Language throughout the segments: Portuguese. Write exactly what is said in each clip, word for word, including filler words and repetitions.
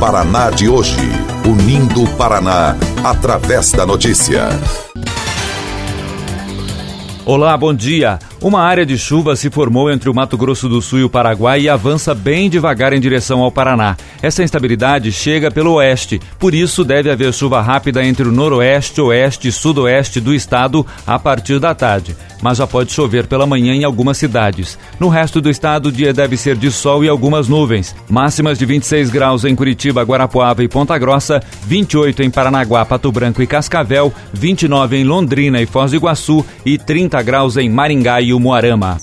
Paraná de hoje, unindo o Paraná através da notícia. Olá, bom dia. Uma área de chuva se formou entre o Mato Grosso do Sul e o Paraguai e avança bem devagar em direção ao Paraná. Essa instabilidade chega pelo oeste, por isso deve haver chuva rápida entre o noroeste, oeste e sudoeste do estado a partir da tarde. Mas já pode chover pela manhã em algumas cidades. No resto do estado, o dia deve ser de sol e algumas nuvens. Máximas de vinte e seis graus em Curitiba, Guarapuava e Ponta Grossa, vinte e oito em Paranaguá, Pato Branco e Cascavel, vinte e nove em Londrina e Foz do Iguaçu e trinta graus em Maringá e Umuarama.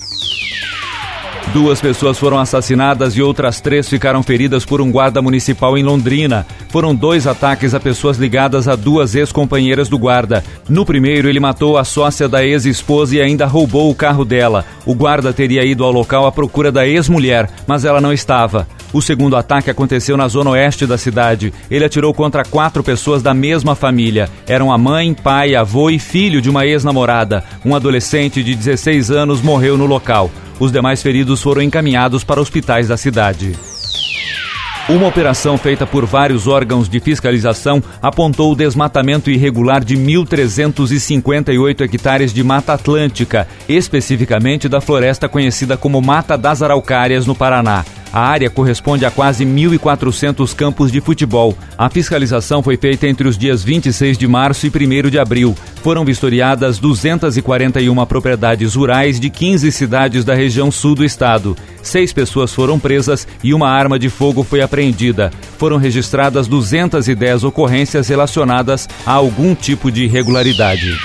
Duas pessoas foram assassinadas e outras três ficaram feridas por um guarda municipal em Londrina. Foram dois ataques a pessoas ligadas a duas ex-companheiras do guarda. No primeiro, ele matou a sócia da ex-esposa e ainda roubou o carro dela. O guarda teria ido ao local à procura da ex-mulher, mas ela não estava. O segundo ataque aconteceu na zona oeste da cidade. Ele atirou contra quatro pessoas da mesma família. Eram a mãe, pai, avô e filho de uma ex-namorada. Um adolescente de dezesseis anos morreu no local. Os demais feridos foram encaminhados para hospitais da cidade. Uma operação feita por vários órgãos de fiscalização apontou o desmatamento irregular de mil trezentos e cinquenta e oito hectares de Mata Atlântica, especificamente da floresta conhecida como Mata das Araucárias, no Paraná. A área corresponde a quase mil e quatrocentos campos de futebol. A fiscalização foi feita entre os dias vinte e seis de março e primeiro de abril. Foram vistoriadas duzentas e quarenta e uma propriedades rurais de quinze cidades da região sul do estado. Seis pessoas foram presas e uma arma de fogo foi apreendida. Foram registradas duzentas e dez ocorrências relacionadas a algum tipo de irregularidade.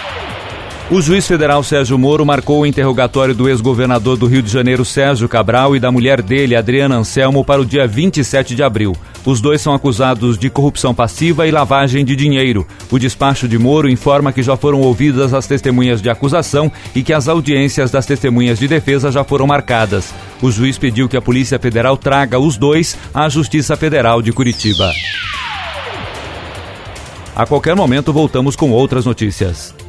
O juiz federal Sérgio Moro marcou o interrogatório do ex-governador do Rio de Janeiro, Sérgio Cabral, e da mulher dele, Adriana Anselmo, para o dia vinte e sete de abril. Os dois são acusados de corrupção passiva e lavagem de dinheiro. O despacho de Moro informa que já foram ouvidas as testemunhas de acusação e que as audiências das testemunhas de defesa já foram marcadas. O juiz pediu que a Polícia Federal traga os dois à Justiça Federal de Curitiba. A qualquer momento voltamos com outras notícias.